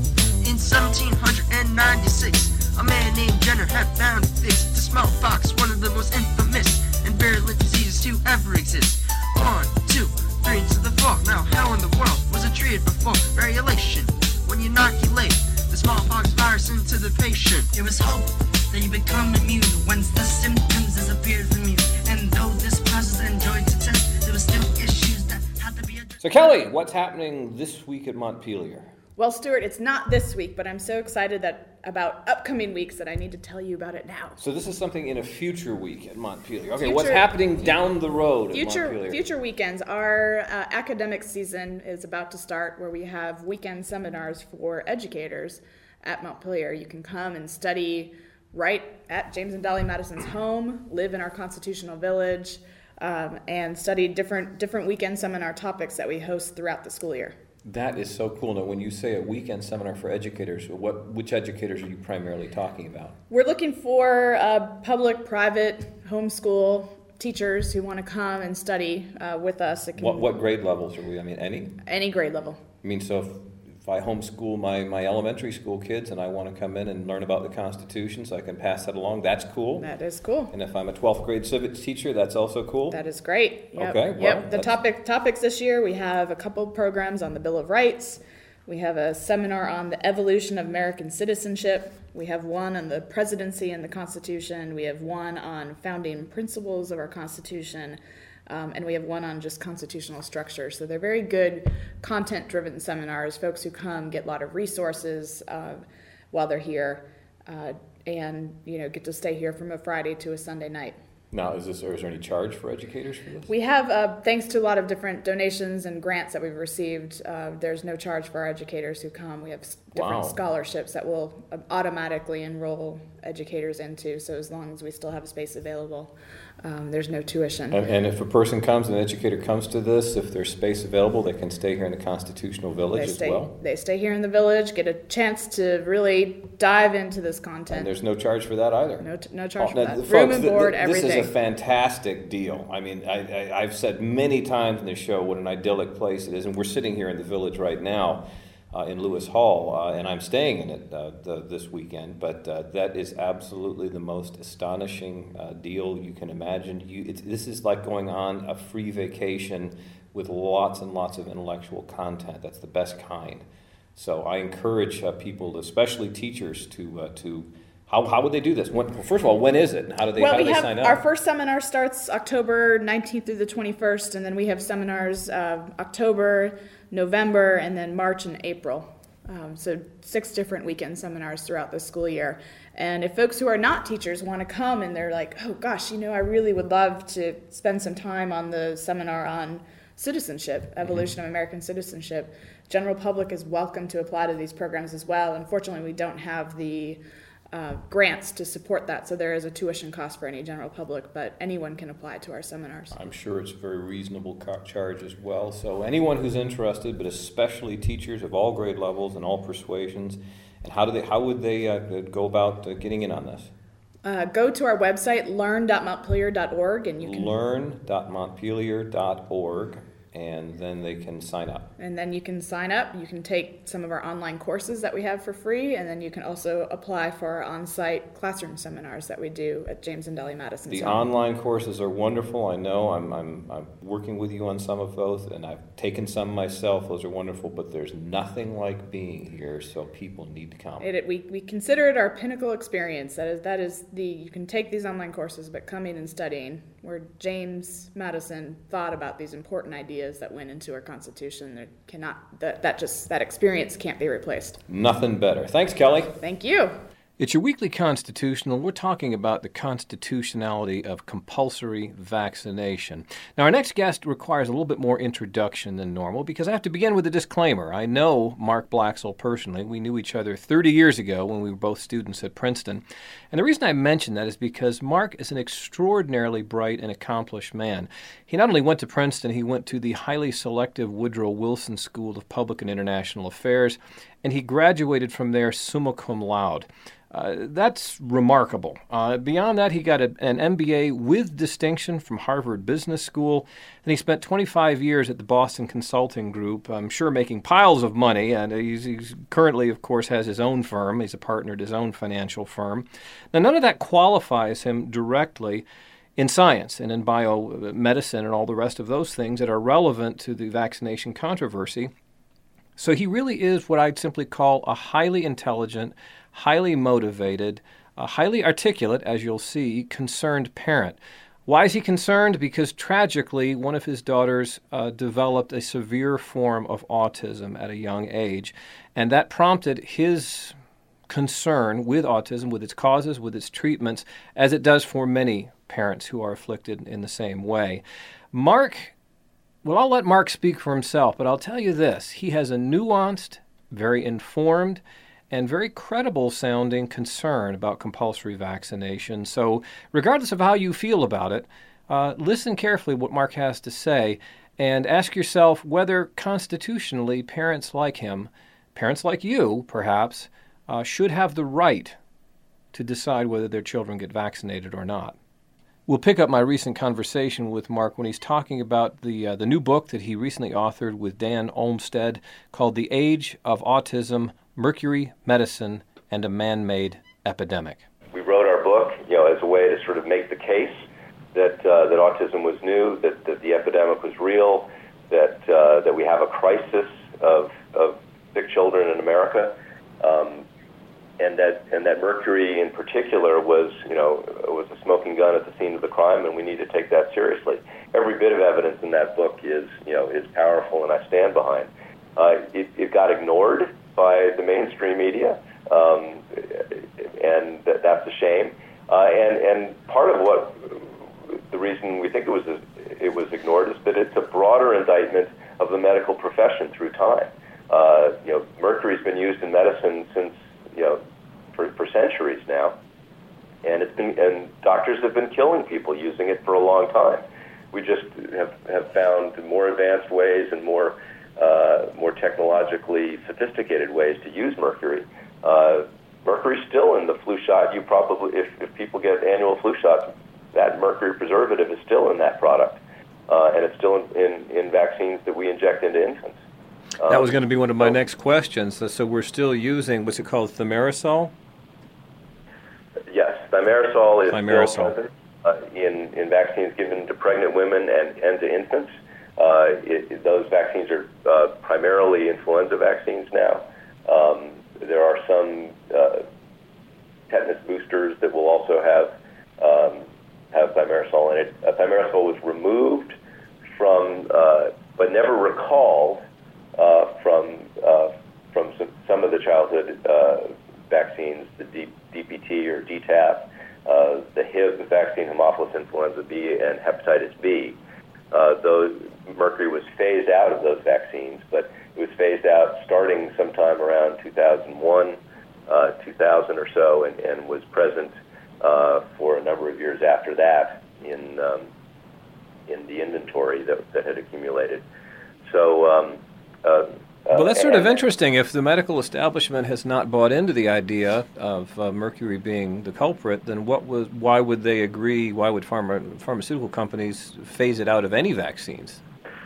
In seventeen ninety-six, a man named Jenner had found a fix to smallpox, one of the most infamous and virulent diseases to ever exist. One, two, three into the four. Now, how in the world was it treated before? Variolation. When you inoculate the smallpox virus into the patient, it was hoped that you become immune once the symptoms disappeared from you. And though this process enjoyed success, there were still issues that had to be addressed. So, Kelly, what's happening this week at Montpelier? Well, Stuart, it's not this week, but I'm so excited that about upcoming weeks that I need to tell you about it now. So this is something in a future week at Montpelier. Okay, future, what's happening down the road future, at Montpelier? Future weekends. Our uh, academic season is about to start, where we have weekend seminars for educators at Montpelier. You can come and study right at James and Dolly Madison's home, live in our constitutional village, um, and study different different weekend seminar topics that we host throughout the school year. That is so cool. Now, when you say a weekend seminar for educators, what which educators are you primarily talking about? We're looking for uh, public, private, homeschool teachers who want to come and study uh, with us. It can, what what grade levels are we? I mean, any? Any grade level. I mean, so if, if I homeschool my, my elementary school kids and I want to come in and learn about the Constitution so I can pass that along, that's cool. That is cool. And if I'm a twelfth grade civics teacher, that's also cool. That is great. Yep. Okay. Well, yep. The topic topics this year, we have a couple programs on the Bill of Rights. We have a seminar on the evolution of American citizenship. We have one on the presidency and the Constitution. We have one on founding principles of our Constitution. Um, and we have one on just constitutional structure. So they're very good content-driven seminars. Folks who come get a lot of resources uh, while they're here, uh, and you know get to stay here from a Friday to a Sunday night. Now, is this, or is there any charge for educators for this? We have, uh, thanks to a lot of different donations and grants that we've received, uh, there's no charge for our educators who come. We have s- different Wow. scholarships that will uh, automatically enroll educators into, so as long as we still have a space available, um, there's no tuition. And, and if a person comes, an educator comes to this, if there's space available, they can stay here in the Constitutional Village They as stay, well? they stay here in the village, get a chance to really dive into this content. And there's no charge for that either? No, t- no charge Oh, for now, that. folks, Room and th- board, th- everything. This is a fantastic deal. I mean, I, I, I've said many times in this show what an idyllic place it is, and we're sitting here in the village right now uh, in Lewis Hall, uh, and I'm staying in it uh, the, this weekend, but uh, that is absolutely the most astonishing uh, deal you can imagine. You, it's, this is like going on a free vacation with lots and lots of intellectual content. That's the best kind. So I encourage uh, people, especially teachers, to uh, to How, how would they do this? When, first of all, when is it? And how do they, well, how do we they have, sign up? Our first seminar starts October nineteenth through the twenty-first, and then we have seminars uh, October, November, and then March and April. Um, so six different weekend seminars throughout the school year. And if folks who are not teachers want to come and they're like, oh gosh, you know, I really would love to spend some time on the seminar on citizenship, evolution mm-hmm. of American citizenship, general public is welcome to apply to these programs as well. Unfortunately, we don't have the Uh, grants to support that, so there is a tuition cost for any general public, but anyone can apply to our seminars. I'm sure it's a very reasonable car- charge as well. So anyone who's interested, but especially teachers of all grade levels and all persuasions, and how do they? How would they uh, go about uh, getting in on this? Uh, go to our website, learn dot montpelier dot org, and you can learn dot montpelier dot org, and then they can sign up. And then you can sign up. You can take some of our online courses that we have for free, and then you can also apply for our on-site classroom seminars that we do at James and Deli Madison. The Center. online courses are wonderful. I know I'm, I'm I'm working with you on some of those, and I've taken some myself. Those are wonderful, but there's nothing like being here, so people need to come. It, it, we, we consider it our pinnacle experience. That is that is the you can take these online courses, but coming and studying, where James Madison thought about these important ideas that went into our Constitution. There cannot that that just that experience can't be replaced. Nothing better. Thanks, Kelly. Thank you. It's your weekly constitutional. We're talking about the constitutionality of compulsory vaccination. Now, our next guest requires a little bit more introduction than normal because I have to begin with a disclaimer. I know Mark Blaxell personally. We knew each other thirty years ago when we were both students at Princeton. And the reason I mention that is because Mark is an extraordinarily bright and accomplished man. He not only went to Princeton, he went to the highly selective Woodrow Wilson School of Public and International Affairs, and he graduated from there summa cum laude. Uh, that's remarkable. Uh, beyond that, he got a, an M B A with distinction from Harvard Business School, and he spent twenty-five years at the Boston Consulting Group, I'm sure making piles of money, and he's, he's currently, of course, has his own firm. He's a partner at his own financial firm. Now, none of that qualifies him directly in science and in biomedicine and all the rest of those things that are relevant to the vaccination controversy. So he really is what I'd simply call a highly intelligent, highly motivated, a highly articulate, as you'll see, concerned parent. Why is he concerned? Because tragically, one of his daughters uh, developed a severe form of autism at a young age, and that prompted his concern with autism, with its causes, with its treatments, as it does for many parents who are afflicted in the same way. Mark, well, I'll let Mark speak for himself, but I'll tell you this. He has a nuanced, very informed, and very credible-sounding concern about compulsory vaccination. So regardless of how you feel about it, uh, listen carefully what Mark has to say and ask yourself whether constitutionally parents like him, parents like you, perhaps, uh, should have the right to decide whether their children get vaccinated or not. We'll pick up my recent conversation with Mark when he's talking about the uh, the new book that he recently authored with Dan Olmstead called The Age of Autism, Mercury, Medicine, and a Man-Made Epidemic. We wrote our book, you know, as a way to sort of make the case that uh, that autism was new, that, that the epidemic was real, that uh, that we have a crisis of of sick children in America, um, and that and that mercury in particular was, you know, was a smoking gun at the scene of the crime, and we need to take that seriously. Every bit of evidence in that book is, you know, is powerful, and I stand behind. Uh, it, it got ignored by the mainstream media, um, and that, that's a shame. Uh, and and part of what the reason we think it was it was ignored is that it's a broader indictment of the medical profession through time. Uh, you know, mercury's been used in medicine since, you know, for, for centuries now, and it's been and doctors have been killing people using it for a long time. We just have have found more advanced ways and more uh, more technologically sophisticated ways to use mercury. Uh, mercury's still in the flu shot. You probably, if, if people get annual flu shots, that mercury preservative is still in that product, uh, and it's still in, in, in vaccines that we inject into infants. Um, that was going to be one of my so, next questions. So, so we're still using, what's it called, thimerosal? Yes, thimerosal is thimerosal. still present uh, in, in vaccines given to pregnant women and, and to infants. Uh, it, it, those vaccines are uh, primarily influenza vaccines now. Um, there are some uh, tetanus boosters that will also have um, have thimerosal in it. Uh, thimerosal was removed from, uh, but never recalled uh, from uh, from some, some of the childhood uh, vaccines, the D, DPT or D T A P, uh, the H I V vaccine, Haemophilus influenza B, and hepatitis B. Uh, those mercury was phased out of those vaccines, but it was phased out starting sometime around two thousand one, uh, two thousand or so, and, and was present uh, for a number of years after that in um, in the inventory that, that had accumulated. So, um, uh, well, that's uh, sort of and, interesting. If the medical establishment has not bought into the idea of uh, mercury being the culprit, then what was? Why would they agree? Why would pharma, pharmaceutical companies phase it out of any vaccines? Well,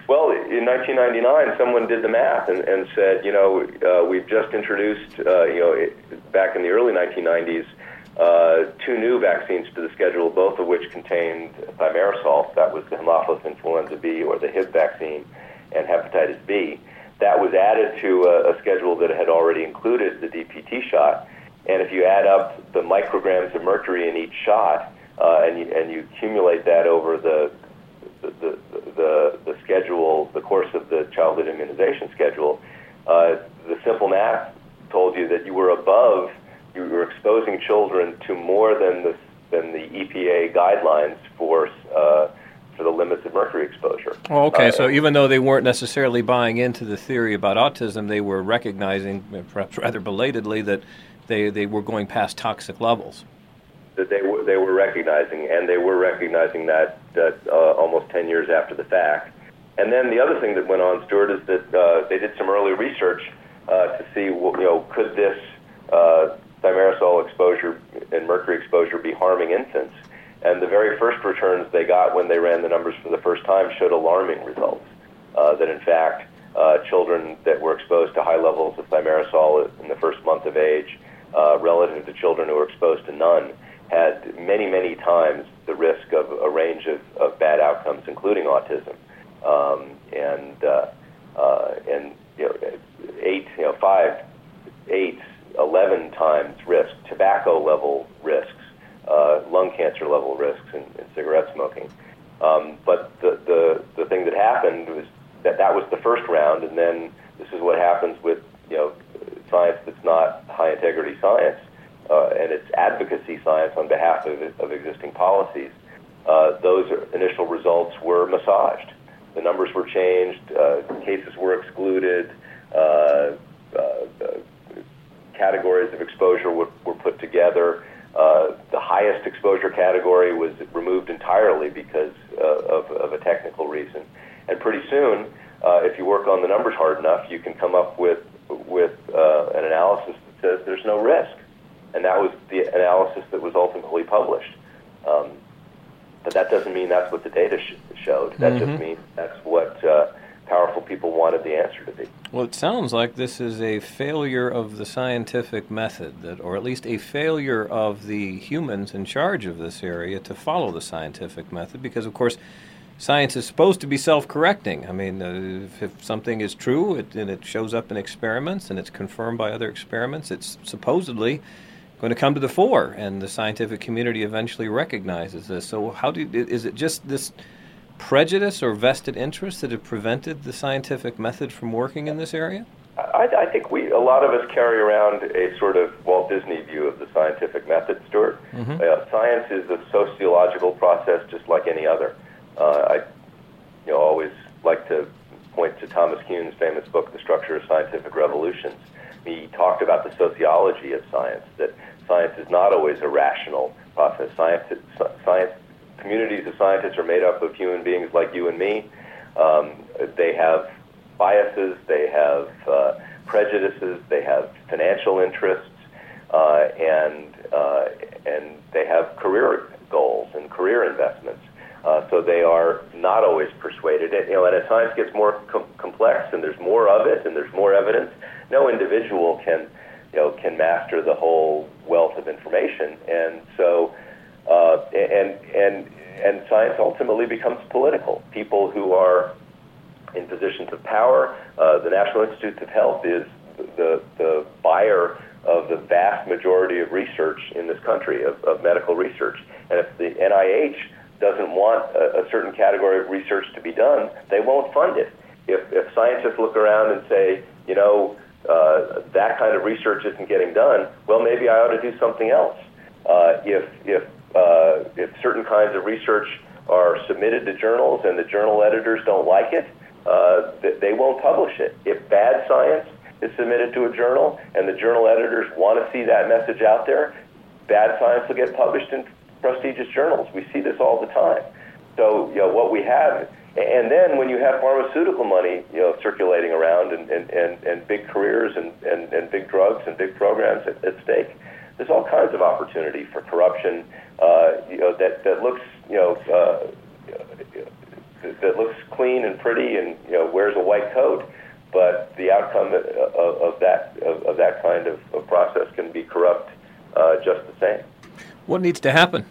in nineteen ninety-nine, someone did the math and, and said, you know, uh, we've just introduced, uh, you know, it, back in the early nineteen nineties, uh, two new vaccines to the schedule, both of which contained thimerosal. That was the Haemophilus influenza B, or the H I V vaccine, and hepatitis B. That was added to a, a schedule that had already included the D P T shot. And if you add up the micrograms of mercury in each shot, uh, and, you, and you accumulate that over the The, the, the, the schedule, the course of the childhood immunization schedule, uh, the simple math told you that you were above, you were exposing children to more than the, than the E P A guidelines for uh, for the limits of mercury exposure. Oh, okay, uh, so even though they weren't necessarily buying into the theory about autism, they were recognizing, perhaps rather belatedly, that they, they were going past toxic levels. That they were they were recognizing, and they were recognizing that that uh, almost ten years after the fact. And then the other thing that went on, Stuart, is that uh, they did some early research uh, to see, you know, could this uh, thimerosal exposure and mercury exposure be harming infants? And the very first returns they got when they ran the numbers for the first time showed alarming results. Uh, that in fact, uh, children that were exposed to high levels of thimerosal in the first month of age, uh, relative to children who were exposed to none, had many, many times the risk of a range of, of bad outcomes, including autism, um, and uh, uh, and you know, eight, you know, five, eight, eleven times risk, tobacco level risks, uh, lung cancer level risks, in, in cigarette smoking. Um, but the, the the thing that happened was that that was the first round, and then this is what happens with you know science that's not high integrity science. Uh, and it's advocacy science on behalf of, of existing policies. Uh, those initial results were massaged. The numbers were changed, uh, cases were excluded, uh, uh, categories of exposure were, were put together. Uh, the highest exposure category was removed entirely because uh, of, of a technical reason. And pretty soon, uh, if you work on the numbers hard enough, you can come up with, with uh, an analysis that says there's no risk. And that was the analysis that was ultimately published. Um, but that doesn't mean that's what the data sh- showed. That mm-hmm. just means that's what uh, powerful people wanted the answer to be. Well, it sounds like this is a failure of the scientific method, that, or at least a failure of the humans in charge of this area to follow the scientific method, because, of course, science is supposed to be self-correcting. I mean, uh, if, if something is true it, and it shows up in experiments and it's confirmed by other experiments, it's supposedly going to come to the fore, and the scientific community eventually recognizes this. So how do you, is it just this prejudice or vested interest that have prevented the scientific method from working in this area? I, I think we, a lot of us carry around a sort of Walt Disney view of the scientific method, Stuart. Mm-hmm. Uh, science is a sociological process just like any other. Uh, I you know, always like to point to Thomas Kuhn's famous book, The Structure of Scientific Revolutions. He talked about the sociology of science, that science is not always a rational process. Science, science, communities of scientists are made up of human beings like you and me. Um, they have biases, they have uh, prejudices, they have financial interests, uh, and uh, and they have career goals and career investments. Uh, so they are not always persuaded. And, you know, and as science gets more com- complex and there's more of it and there's more evidence, no individual can, you know, can master the whole wealth of information. And so, uh, and and and science ultimately becomes political. People who are in positions of power, uh, the National Institutes of Health is the the buyer of the vast majority of research in this country, of, of medical research. And if the N I H doesn't want a, a certain category of research to be done, they won't fund it. If, if scientists look around and say, you know, uh, that kind of research isn't getting done, well, maybe I ought to do something else. Uh, if if uh, if certain kinds of research are submitted to journals and the journal editors don't like it, uh, they won't publish it. If bad science is submitted to a journal and the journal editors want to see that message out there, bad science will get published in prestigious journals. We see this all the time. So, you know, what we have, and then when you have pharmaceutical money, you know, circulating around and, and, and, and big careers and, and, and big drugs and big programs at, at stake, there's all kinds of opportunity for corruption, uh, you know, that, that looks, you know, uh, that, that looks clean and pretty and you know wears a white coat, but the outcome of, of that of, of that kind of, of process can be corrupt uh, just the same. What needs to happen?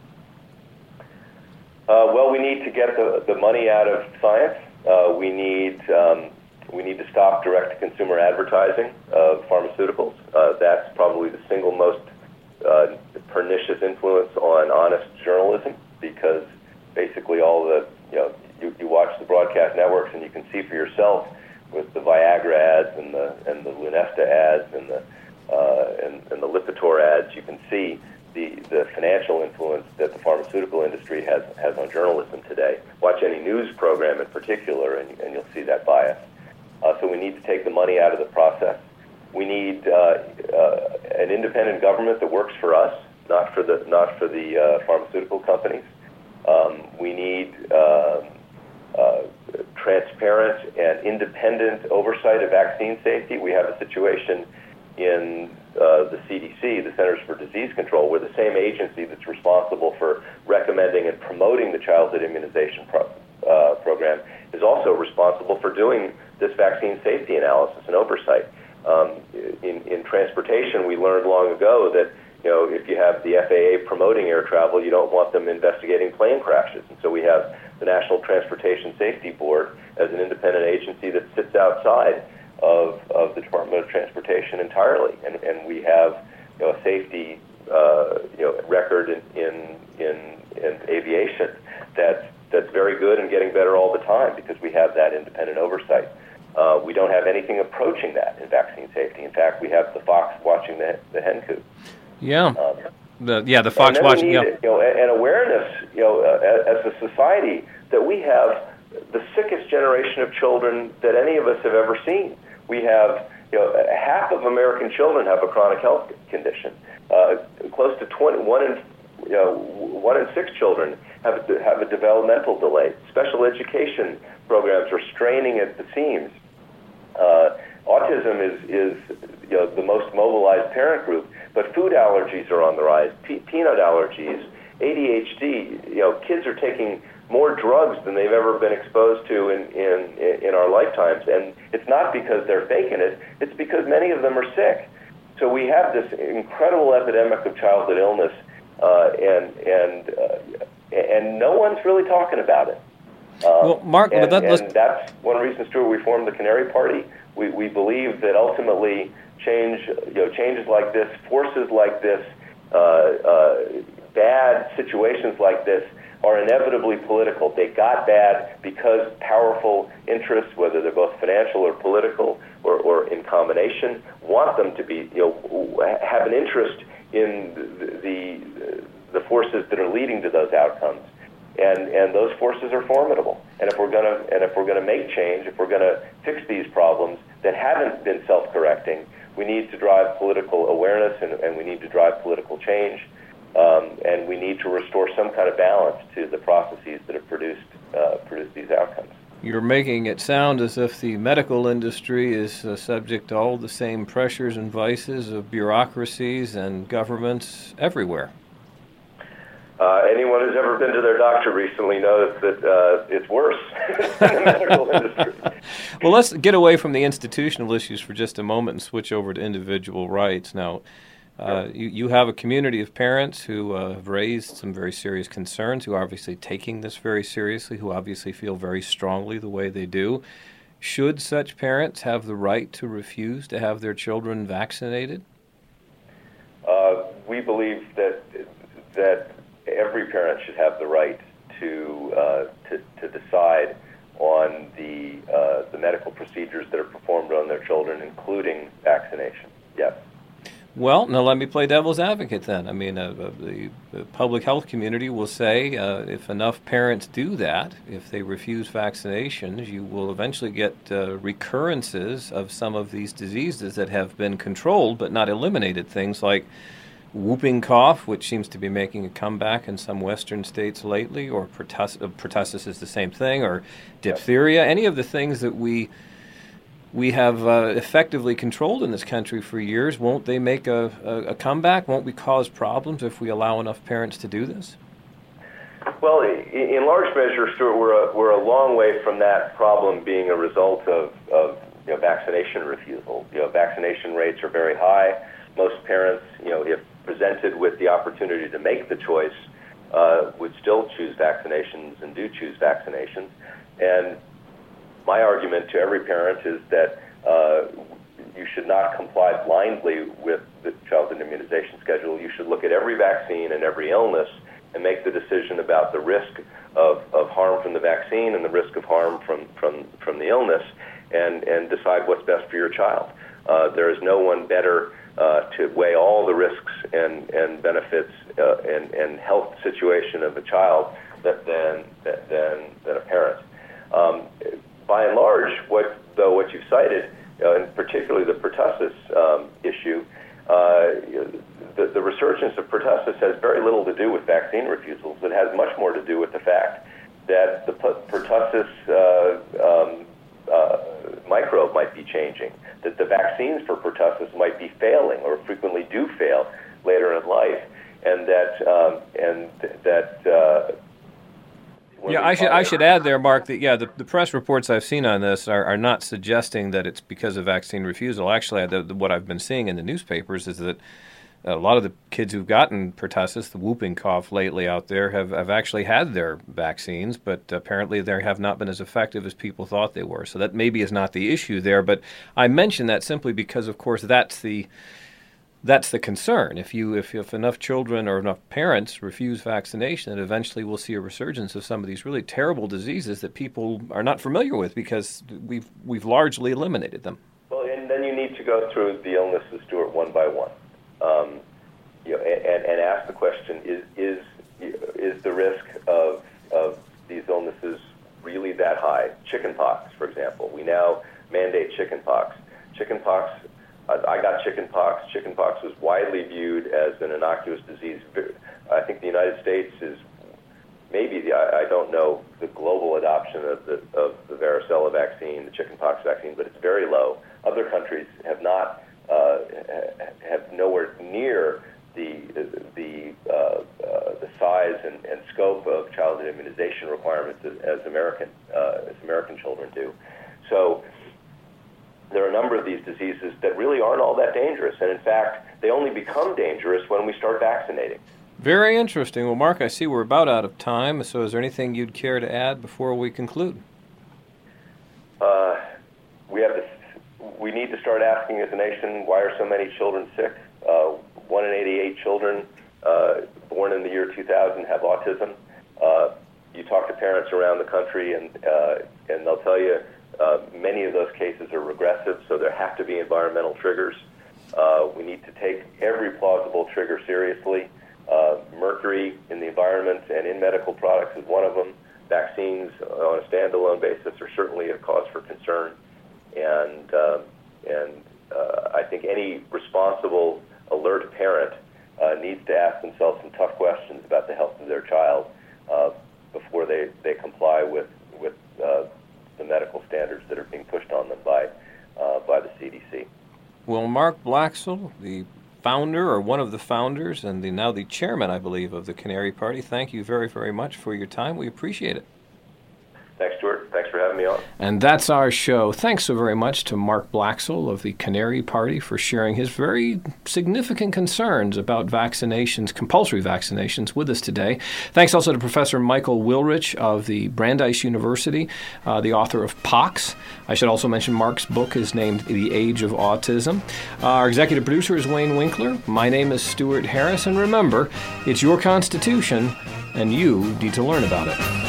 Uh, well, we need to get the, the money out of science. Uh, we need um, we need to stop direct-to-consumer advertising of pharmaceuticals. Uh, that's probably the single most uh, pernicious influence on honest journalism, because basically all the you know you, you watch the broadcast networks and you can see for yourself with the Viagra ads and the and the Lunesta ads and the uh, and, and the Lipitor ads, you can see the, the financial influence that the pharmaceutical industry has, has on journalism today. Watch any news program in particular, and, and you'll see that bias. Uh, so we need to take the money out of the process. We need uh, uh, an independent government that works for us, not for the not for the uh, pharmaceutical companies. Um, we need uh, uh, transparent and independent oversight of vaccine safety. We have a situation in uh, the C D C, the Centers for Disease Control, where the same agency that's responsible for recommending and promoting the childhood immunization pro- uh, program is also responsible for doing this vaccine safety analysis and oversight. Um, in, in transportation, we learned long ago that you know if you have the F A A promoting air travel, you don't want them investigating plane crashes. And so we have the National Transportation Safety Board as an independent agency that sits outside of, of the Department of Transportation entirely, and, and we have you know, a safety uh, you know record in in, in in aviation that's that's very good and getting better all the time because we have that independent oversight. Uh, we don't have anything approaching that in vaccine safety. In fact, we have the fox watching the the hen coop. Yeah, um, the yeah the fox and then watching. We need, Yeah. you know, an awareness, you know, uh, as a society that we have the sickest generation of children that any of us have ever seen. We have, you know, half of American children have a chronic health condition. Uh, close to twenty, one in, you know, one in six children have a, have a developmental delay. Special education programs are straining at the seams. Uh, autism is, is, you know, the most mobilized parent group, but food allergies are on the rise. Pe- peanut allergies, A D H D. You know, kids are taking more drugs than they've ever been exposed to in, in, in our lifetimes. And it's not because they're faking it, it's because many of them are sick. So we have this incredible epidemic of childhood illness, uh, and and uh, and no one's really talking about it. Um, well, Mark, and, that, and that's one reason, Stuart, we formed the Canary Party. We we believe that ultimately change, you know, changes like this, forces like this, uh, uh, bad situations like this, are inevitably political. They got bad because powerful interests, whether they're both financial or political or, or in combination, want them to be, you know, have an interest in the, the the forces that are leading to those outcomes, and and those forces are formidable. And if we're gonna and if we're gonna make change, if we're gonna fix these problems that haven't been self-correcting, we need to drive political awareness and, and we need to drive political change. Um, and we need to restore some kind of balance to the processes that have produced uh, produced these outcomes. You're making it sound as if the medical industry is uh, subject to all the same pressures and vices of bureaucracies and governments everywhere. Uh, anyone who's ever been to their doctor recently knows that uh, it's worse in the medical industry. Well, let's get away from the institutional issues for just a moment and switch over to individual rights. Now, Uh, you, you have a community of parents who uh, have raised some very serious concerns, who are obviously taking this very seriously, who obviously feel very strongly the way they do. Should such parents have the right to refuse to have their children vaccinated? Uh, we believe that that every parent should have the right to uh, to, to decide on the uh, the medical procedures that are performed on their children, including vaccination. Yes. Well, now let me play devil's advocate then. I mean, uh, uh, the, the public health community will say uh, if enough parents do that, if they refuse vaccinations, you will eventually get uh, recurrences of some of these diseases that have been controlled but not eliminated. Things like whooping cough, which seems to be making a comeback in some western states lately, or pertuss- uh, pertussis is the same thing, or diphtheria, any of the things that we... we have uh, effectively controlled in this country for years. Won't they make a, a, a comeback? Won't we cause problems if we allow enough parents to do this? Well, in large measure, Stuart, we're a, we're a long way from that problem being a result of, of you know, vaccination refusal. You know, vaccination rates are very high. Most parents, you know, if presented with the opportunity to make the choice, uh, would still choose vaccinations and do choose vaccinations. And my argument to every parent is that uh, you should not comply blindly with the childhood immunization schedule. You should look at every vaccine and every illness and make the decision about the risk of, of harm from the vaccine and the risk of harm from, from, from the illness, and, and decide what's best for your child. Uh, there is no one better uh, to weigh all the risks and, and benefits uh, and, and health situation of a child that, than, than, than a parent. Um, by and large, what, though what you've cited, uh, and particularly the pertussis um, issue, uh, the, the resurgence of pertussis has very little to do with vaccine refusals. It has much more to do with the fact that the pertussis uh, um, uh, microbe might be changing, that the vaccines for pertussis might be failing or frequently do fail later in life, and that um, and that. Uh, Yeah, I should I should add there, Mark, that yeah, the, the press reports I've seen on this are, are not suggesting that it's because of vaccine refusal. Actually, the, the, what I've been seeing in the newspapers is that a lot of the kids who've gotten pertussis, the whooping cough lately out there, have, have actually had their vaccines, but apparently they have not been as effective as people thought they were. So that maybe is not the issue there. But I mention that simply because, of course, that's the That's the concern. If you, if, if enough children or enough parents refuse vaccination, then eventually we'll see a resurgence of some of these really terrible diseases that people are not familiar with because we've we've largely eliminated them. Well, and then you need to go through the illnesses, Stuart, one by one, um, you know, and, and ask the question: Is is is the risk of of these illnesses really that high? Chickenpox, for example, we now mandate chickenpox. Chickenpox. I got chickenpox. Chickenpox was widely viewed as an innocuous disease. I think the United States is maybe the, I don't know the global adoption of the of the varicella vaccine, the chickenpox vaccine, but it's very low. Other countries have not uh, have nowhere near the the uh, uh, the size and, and scope of childhood immunization requirements as, as American uh, as American children do. So. There are a number of these diseases that really aren't all that dangerous, and in fact, they only become dangerous when we start vaccinating. Very interesting. Well, Mark, I see we're about out of time, so is there anything you'd care to add before we conclude? Uh, we have this, we need to start asking as a nation, why are so many children sick? Uh, one in eighty-eight children uh, born in the year two thousand have autism. Uh, you talk to parents around the country, and uh, and they'll tell you, Uh, many of those cases are regressive, so there have to be environmental triggers. Uh, we need to take every plausible trigger seriously. Uh, mercury in the environment and in medical products is one of them. Vaccines on a standalone basis are certainly a cause for concern. And, uh, and uh, I think any responsible, alert parent uh, needs to ask themselves some tough questions about the health of their child uh, before they, they comply with, with uh, the medical standards that are being pushed on them by uh, by the C D C. Well, Mark Blaxill, the founder or one of the founders and the, now the chairman, I believe, of the Canary Party, thank you very, very much for your time. We appreciate it. Thanks, Stuart. Thanks for having me on. And that's our show. Thanks so very much to Mark Blaxill of the Canary Party for sharing his very significant concerns about vaccinations, compulsory vaccinations, with us today. Thanks also to Professor Michael Wilrich of the Brandeis University, uh, the author of Pox. I should also mention Mark's book is named The Age of Autism. Uh, our executive producer is Wayne Winkler. My name is Stuart Harris. And remember, it's your Constitution, and you need to learn about it.